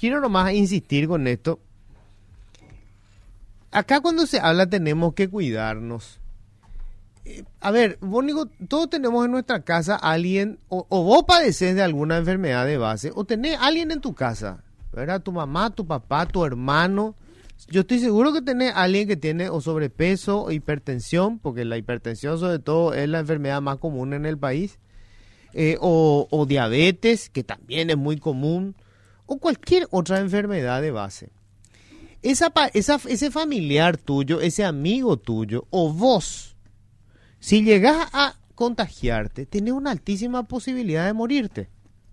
quiero nomás insistir con esto. Acá cuando se habla tenemos que cuidarnos. A ver, Bónico, todos tenemos en nuestra casa alguien, o vos padeces de alguna enfermedad de base, o tenés alguien en tu casa, ¿verdad? Tu mamá, tu papá, tu hermano. Yo estoy seguro que tenés alguien que tiene o sobrepeso o hipertensión, porque la hipertensión sobre todo es la enfermedad más común en el país, o diabetes, que también es muy común, o cualquier otra enfermedad de base. Ese familiar tuyo, ese amigo tuyo, o vos, si llegás a contagiarte, tenés una altísima posibilidad de morirte.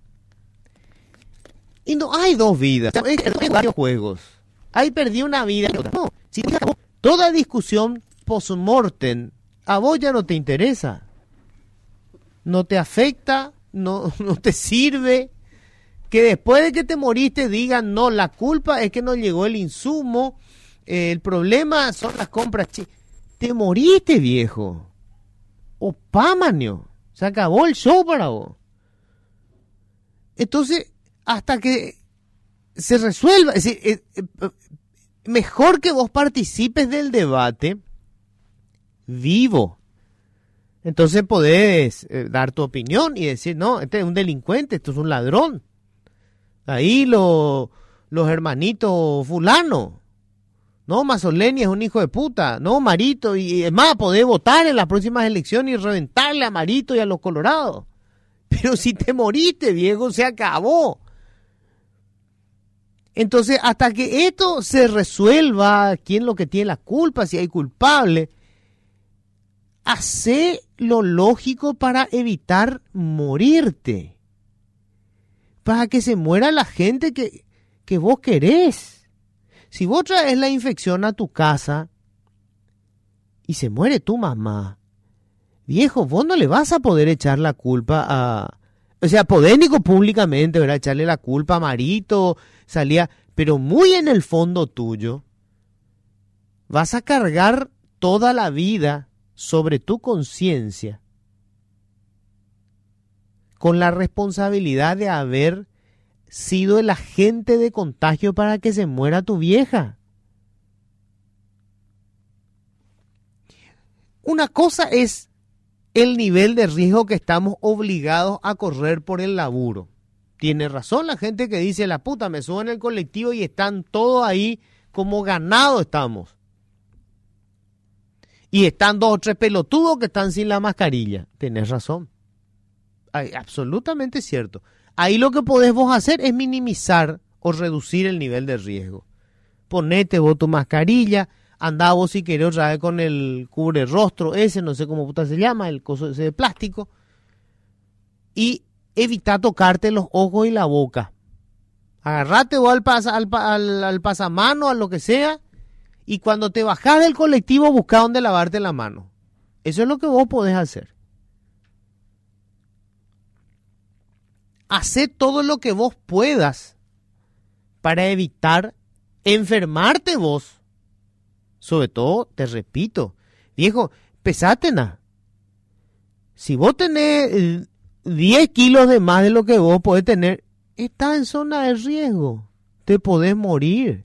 Y no hay dos vidas, hay varios juegos. Ahí perdí una vida. No, si toda discusión post-mortem a vos ya no te interesa. No te afecta, no te sirve. Que después de que te moriste digan, no, la culpa es que no llegó el insumo, el problema son las compras. Te moriste, viejo. Opámanio. Se acabó el show para vos. Entonces, hasta que se resuelva, es decir, mejor que vos participes del debate vivo. Entonces podés dar tu opinión y decir, no, este es un delincuente, esto es un ladrón. Ahí los hermanitos fulano. No, Mazzoleni es un hijo de puta. No, Marito, y es más, podés votar en las próximas elecciones y reventarle a Marito y a los colorados. Pero si te moriste, viejo, se acabó. Entonces, hasta que esto se resuelva, quién es lo que tiene la culpa, si hay culpable, hace lo lógico para evitar morirte. Para que se muera la gente que vos querés. Si vos traes la infección a tu casa y se muere tu mamá, viejo, vos no le vas a poder echar la culpa a... O sea, podénico públicamente, ¿verdad? Echarle la culpa a Marito, pero muy en el fondo tuyo, vas a cargar toda la vida sobre tu conciencia con la responsabilidad de haber sido el agente de contagio para que se muera tu vieja. Una cosa es el nivel de riesgo que estamos obligados a correr por el laburo. Tiene razón la gente que dice, la puta, me subo en el colectivo y están todos ahí como ganado estamos. Y están 2 o 3 pelotudos que están sin la mascarilla. Tenés razón. Absolutamente cierto. Ahí lo que podés vos hacer es minimizar o reducir el nivel de riesgo. Ponete vos tu mascarilla, andá vos si querés otra vez con el cubre rostro ese, no sé cómo puta se llama, el coso ese de plástico, y evita tocarte los ojos y la boca. Agarrate vos al pasamano, a lo que sea, y cuando te bajás del colectivo buscá donde lavarte la mano. Eso es lo que vos podés hacer. Hacé todo lo que vos puedas para evitar enfermarte vos. Sobre todo, te repito, viejo, pesátena. Si vos tenés 10 kilos de más de lo que vos podés tener, estás en zona de riesgo. Te podés morir.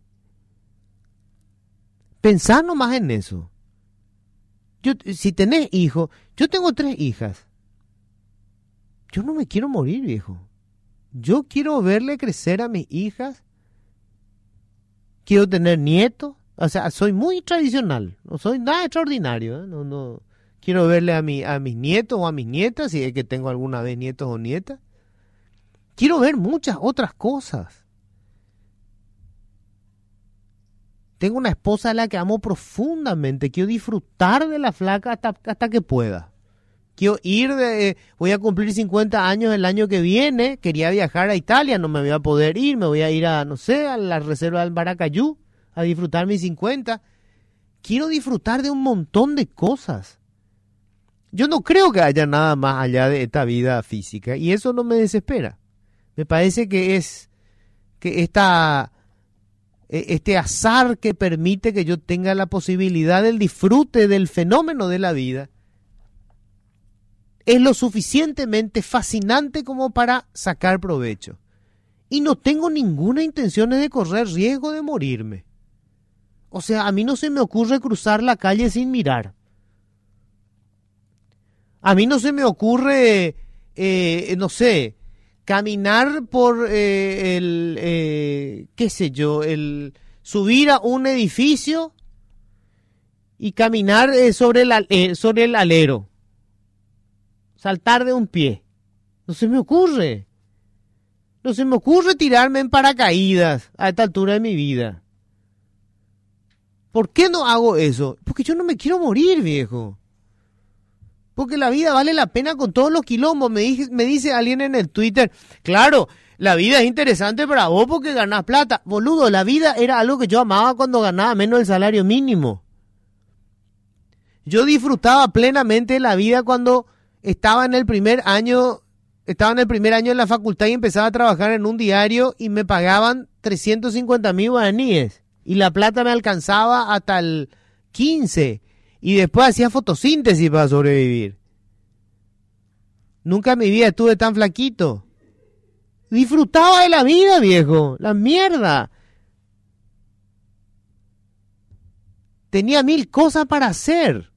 Pensá nomás en eso. Si tenés hijos, yo tengo 3 hijas. Yo no me quiero morir, viejo. Yo quiero verle crecer a mis hijas. Quiero tener nietos. O sea, soy muy tradicional. No soy nada extraordinario. No quiero verle a mis nietos o a mis nietas, si es que tengo alguna vez nietos o nietas. Quiero ver muchas otras cosas. Tengo una esposa a la que amo profundamente. Quiero disfrutar de la flaca hasta que pueda. Quiero voy a cumplir 50 años el año que viene. Quería viajar a Italia, no me voy a poder ir. Me voy a ir a la reserva del Maracayú a disfrutar mis 50. Quiero disfrutar de un montón de cosas. Yo no creo que haya nada más allá de esta vida física y eso no me desespera. Me parece que este azar que permite que yo tenga la posibilidad del disfrute del fenómeno de la vida es lo suficientemente fascinante como para sacar provecho. y no tengo ninguna intención de correr riesgo de morirme. O sea, a mí no se me ocurre cruzar la calle sin mirar. A mí no se me ocurre, no sé, caminar por qué sé yo, subir a un edificio y caminar sobre el alero. Saltar de un pie. No se me ocurre. No se me ocurre tirarme en paracaídas a esta altura de mi vida. ¿Por qué no hago eso? Porque yo no me quiero morir, viejo. Porque la vida vale la pena con todos los quilombos. Me dice alguien en el Twitter, claro, la vida es interesante para vos porque ganás plata. Boludo, la vida era algo que yo amaba cuando ganaba menos del salario mínimo. Yo disfrutaba plenamente la vida cuando estaba en el primer año de la facultad y empezaba a trabajar en un diario y me pagaban 350.000 guaraníes. Y la plata me alcanzaba hasta el 15. Y después hacía fotosíntesis para sobrevivir. Nunca en mi vida estuve tan flaquito. Disfrutaba de la vida, viejo. La mierda. Tenía 1000 cosas para hacer.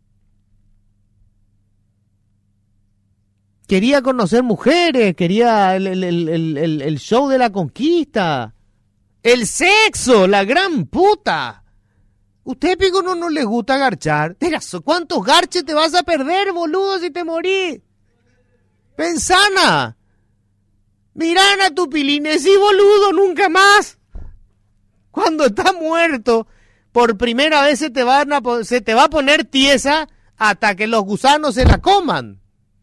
Quería conocer mujeres. Quería el show de la conquista. El sexo, la gran puta. Usted, pico, no le gusta garchar. ¿Cuántos garches te vas a perder, boludo, si te morís? Pensana. Mirá a tu pilines y boludo, nunca más. Cuando estás muerto, por primera vez se te va a poner tiesa hasta que los gusanos se la coman.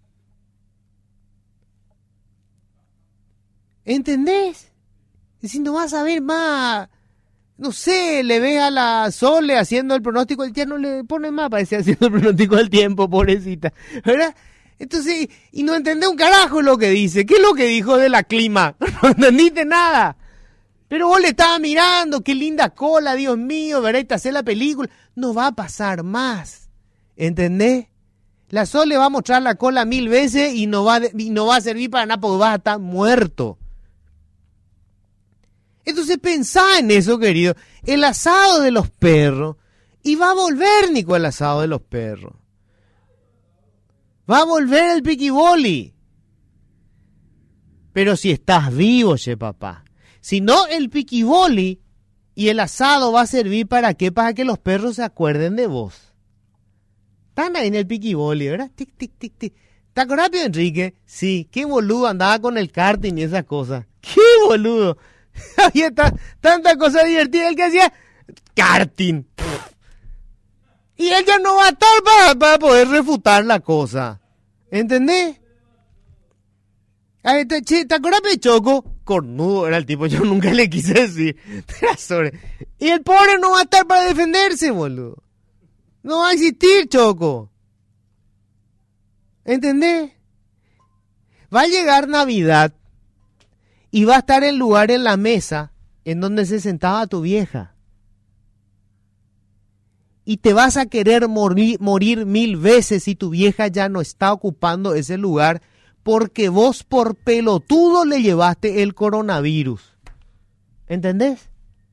¿Entendés? Y si no vas a ver más, no sé, le ves a la Sole haciendo el pronóstico del tiempo, no le pone más, parece haciendo el pronóstico del tiempo, pobrecita, ¿verdad? Entonces, y no entendés un carajo lo que dice. ¿Qué es lo que dijo de la clima? No entendiste nada. Pero vos le estabas mirando, qué linda cola, Dios mío, ¿verdad? Y te hace la película. No va a pasar más, ¿entendés? La Sole va a mostrar la cola 1000 veces y no va a servir para nada porque vas a estar muerto. Entonces pensá en eso, querido. El asado de los perros. Y va a volver, Nico, el asado de los perros. Va a volver el piquiboli. Pero si estás vivo, che, papá. Si no, el piquiboli y el asado va a servir ¿para qué? Para que los perros se acuerden de vos. Están ahí en el piquiboli, ¿verdad? Tic, tic, tic, tic. ¿Te acordás, Pío Enrique? Sí, qué boludo andaba con el karting y esas cosas. ¡Qué boludo! Había tanta cosa divertida el que hacía karting. Y él ya no va a estar para poder refutar la cosa. ¿Entendés? ¿Te acuerdas de Choco? Cornudo era el tipo, yo nunca le quise decir. Y el pobre no va a estar para defenderse, boludo. No va a existir, Choco. ¿Entendés? Va a llegar Navidad y va a estar el lugar en la mesa en donde se sentaba tu vieja. Y te vas a querer morir 1000 veces si tu vieja ya no está ocupando ese lugar porque vos por pelotudo le llevaste el coronavirus. ¿Entendés?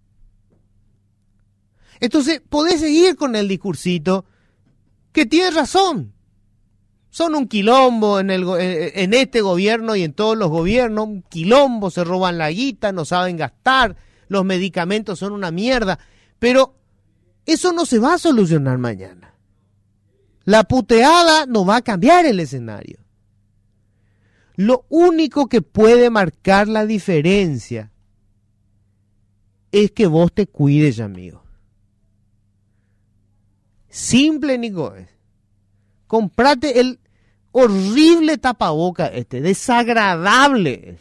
Entonces, podés seguir con el discursito que tienes razón. Son un quilombo en este gobierno y en todos los gobiernos, un quilombo, se roban la guita, no saben gastar, los medicamentos son una mierda, pero eso no se va a solucionar mañana. La puteada no va a cambiar el escenario. Lo único que puede marcar la diferencia es que vos te cuides, amigo. Simple, Nico. Comprate el horrible tapaboca desagradable.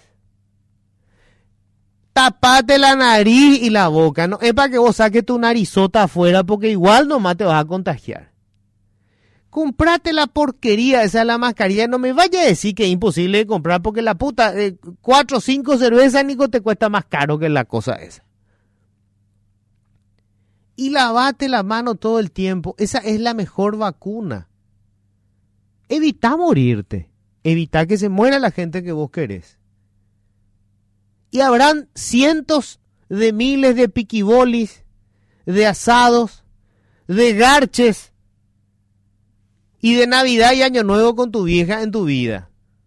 Tapate la nariz y la boca. No es para que vos saques tu narizota afuera porque igual nomás te vas a contagiar. Comprate la porquería esa, la mascarilla. No me vaya a decir que es imposible de comprar porque la puta 4 o 5 cervezas, Nico, te cuesta más caro que la cosa esa. Y lavate la mano todo el tiempo. Esa es la mejor vacuna. Evita morirte. Evita que se muera la gente que vos querés. Y habrán cientos de miles de piquibolis, de asados, de garches y de Navidad y Año Nuevo con tu vieja en tu vida.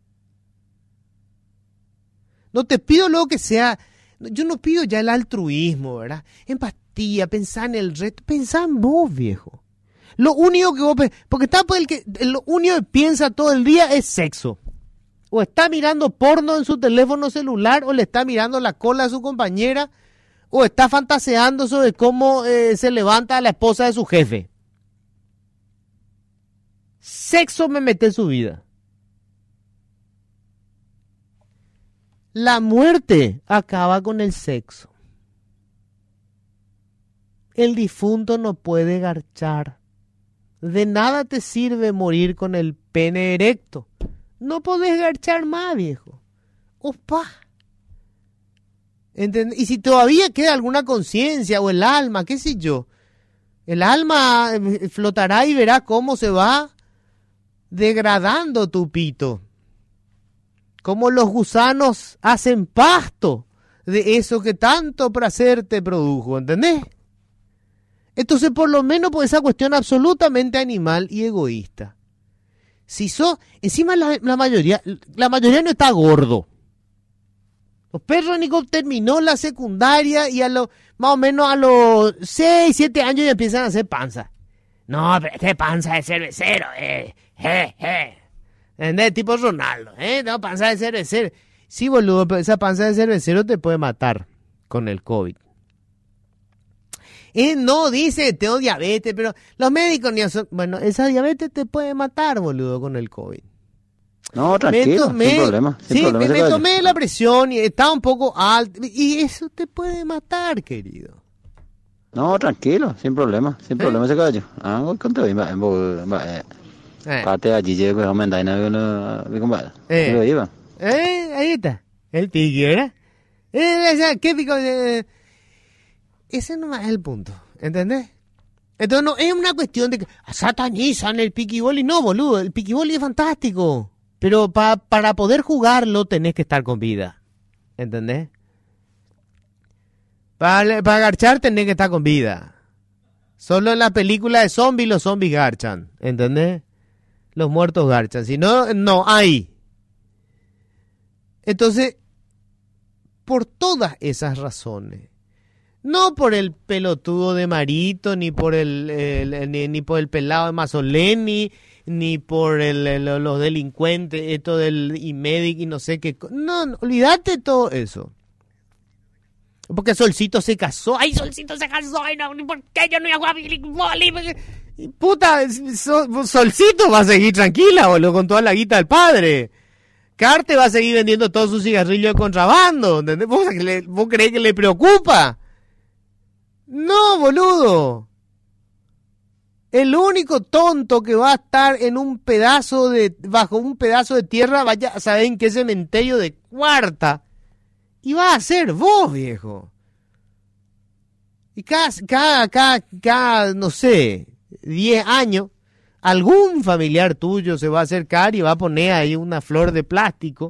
No te pido luego que sea, yo no pido ya el altruismo, ¿verdad? Empatía, pensar en el resto, pensá en vos, viejo. Lo único que vos, porque está por lo único que piensa todo el día es sexo. O está mirando porno en su teléfono celular, o le está mirando la cola a su compañera, o está fantaseando sobre cómo se levanta a la esposa de su jefe. Sexo me mete en su vida. La muerte acaba con el sexo. El difunto no puede garchar. De nada te sirve morir con el pene erecto. No podés garchar más, viejo. Opa. ¿Entendés? Y si todavía queda alguna conciencia o el alma, qué sé yo, el alma flotará y verá cómo se va degradando tu pito. Cómo los gusanos hacen pasto de eso que tanto placer te produjo, ¿entendés? Entonces, por lo menos por esa cuestión absolutamente animal y egoísta. Si sos, encima la mayoría no está gordo. Los perros Nico terminó la secundaria y más o menos a los 6, 7 años ya empiezan a hacer panza. No, pero este panza de cervecero, ¿entendés? Tipo Ronaldo, no, panza de cervecero. Sí, boludo, pero esa panza de cervecero te puede matar con el COVID. No, dice, tengo diabetes, pero los médicos ni son... Bueno, esa diabetes te puede matar, boludo, con el COVID. No, tranquilo, sin problema. Sí, me tomé la presión y estaba un poco alta. Y eso te puede matar, querido. No, tranquilo, sin problema ese gallo. Voy con todo, parte allí llego a aumentar y no iba. Ahí está, el piqui, ¿verdad? ¿Qué pico? Ese no es el punto, ¿entendés? Entonces no es una cuestión de que satanizan el piquiboli. No, boludo, el piquiboli es fantástico. Pero para poder jugarlo tenés que estar con vida, ¿entendés? Para garchar tenés que estar con vida. Solo en la película de zombies los zombies garchan, ¿entendés? Los muertos garchan, si no, no hay. Entonces, por todas esas razones, no por el pelotudo de Marito, ni por ni por el pelado de Mazzoleni, ni por los delincuentes, esto del IMEDIC y no sé qué. No, olvídate todo eso. Porque Solcito se casó. ¡Ay, Solcito se casó! Ay, no, ¿por qué yo no iba a jugar voleibol? Puta, Solcito va a seguir tranquila, boludo, con toda la guita del padre. Carte va a seguir vendiendo todos sus cigarrillos de contrabando. ¿Entendés? ¿Vos creés que le preocupa? No, boludo. El único tonto que va a estar en bajo un pedazo de tierra, vaya a saber en qué cementerio de Cuarta. Y va a ser vos, viejo. Y cada, no sé, 10 años, algún familiar tuyo se va a acercar y va a poner ahí una flor de plástico.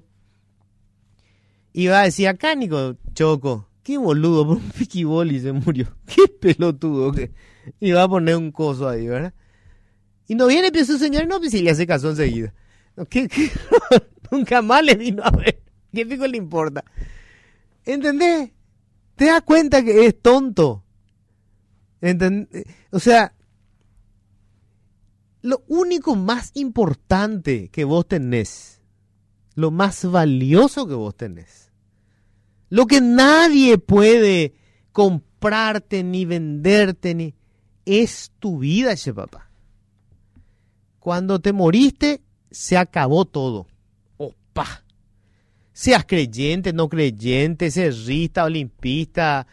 Y va a decir, acá, Nico Choco, qué boludo, por un piquiboli se murió. Qué pelotudo. Y va a poner un coso ahí, ¿verdad? Y no viene y su señor, no, pues si ya se casó enseguida. ¿Qué? Nunca más le vino a ver. ¿Qué pico le importa? ¿Entendés? ¿Te das cuenta que es tonto? O sea, lo único más importante que vos tenés, lo más valioso que vos tenés, lo que nadie puede comprarte ni venderte, es tu vida, ese papá. Cuando te moriste, se acabó todo. Opa. Seas creyente, no creyente, cerrista, olimpista,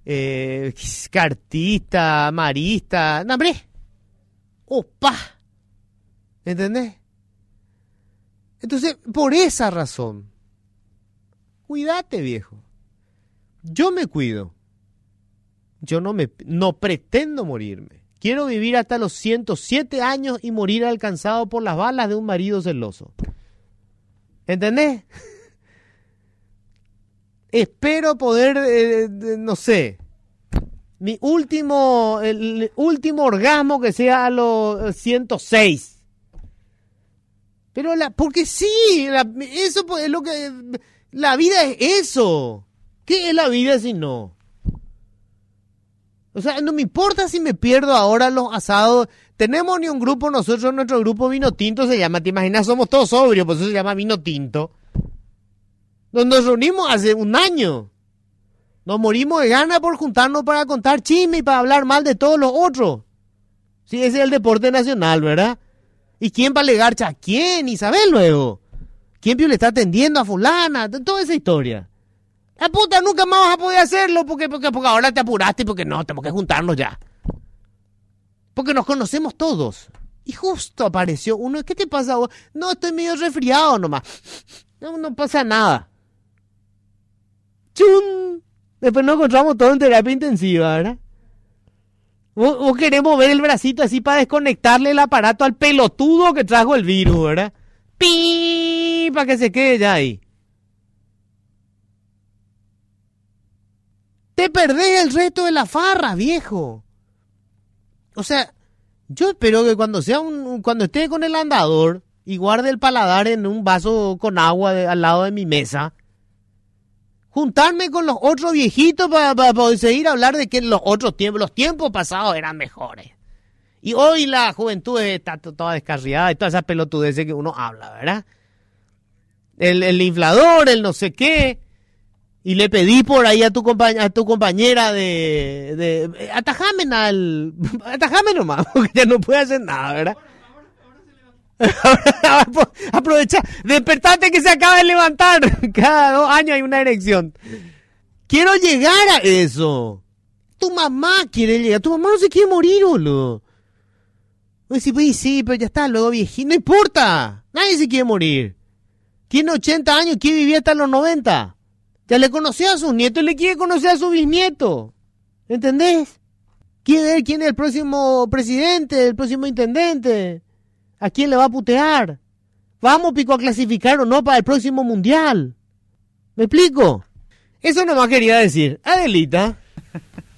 cartista, marista, no, hombre. Opa. ¿Entendés? Entonces, por esa razón, cuídate, viejo. Yo me cuido. Yo no pretendo morirme. Quiero vivir hasta los 107 años y morir alcanzado por las balas de un marido celoso. ¿Entendés? espero poder, no sé, el último orgasmo que sea a los 106. Pero porque sí, eso es lo que, la vida es eso. ¿Qué es la vida si no? O sea, no me importa si me pierdo ahora los asados. Tenemos ni un grupo, nosotros, nuestro grupo Vino Tinto se llama, ¿te imaginas? Somos todos sobrios, por eso se llama Vino Tinto. Nos reunimos hace un año. Nos morimos de ganas por juntarnos para contar chisme y para hablar mal de todos los otros. Sí, ese es el deporte nacional, ¿verdad? ¿Y quién va a alegar a quién? Y sabés luego. ¿Quién le está atendiendo a fulana? Toda esa historia. La puta, nunca más vas a poder hacerlo porque ahora te apuraste y porque no, tenemos que juntarnos ya. Porque nos conocemos todos. Y justo apareció uno. ¿Qué te pasa vos? No, estoy medio resfriado nomás. No pasa nada. ¡Chum! Después nos encontramos todos en terapia intensiva, ¿verdad? Vos querés mover el bracito así para desconectarle el aparato al pelotudo que trajo el virus, ¿verdad? ¡Pi! Para que se quede ya ahí. Te perdés el resto de la farra, viejo. O sea, yo espero que cuando esté con el andador y guarde el paladar en un vaso con agua al lado de mi mesa, juntarme con los otros viejitos para poder seguir a hablar de que los tiempos pasados eran mejores. Y hoy la juventud está toda descarriada y todas esas pelotudeces que uno habla, ¿verdad? El inflador, el no sé qué. Y le pedí por ahí a tu compañera de atajame nomás, porque ya no puede hacer nada, ¿verdad? Aprovecha, despertate que se acaba de levantar. Cada 2 años hay una erección. Quiero llegar a eso. Tu mamá quiere llegar. Tu mamá no se quiere morir, boludo. Pues sí, pero ya está, luego viejito. No importa. Nadie se quiere morir. Tiene 80 años, quiere vivir hasta los 90. Ya le conoció a sus nietos y le quiere conocer a su bisnieto. ¿Entendés? Quiere ver quién es el próximo presidente, el próximo intendente. ¿A quién le va a putear? ¿Vamos, pico, a clasificar o no para el próximo mundial? ¿Me explico? Eso nomás quería decir. Adelita.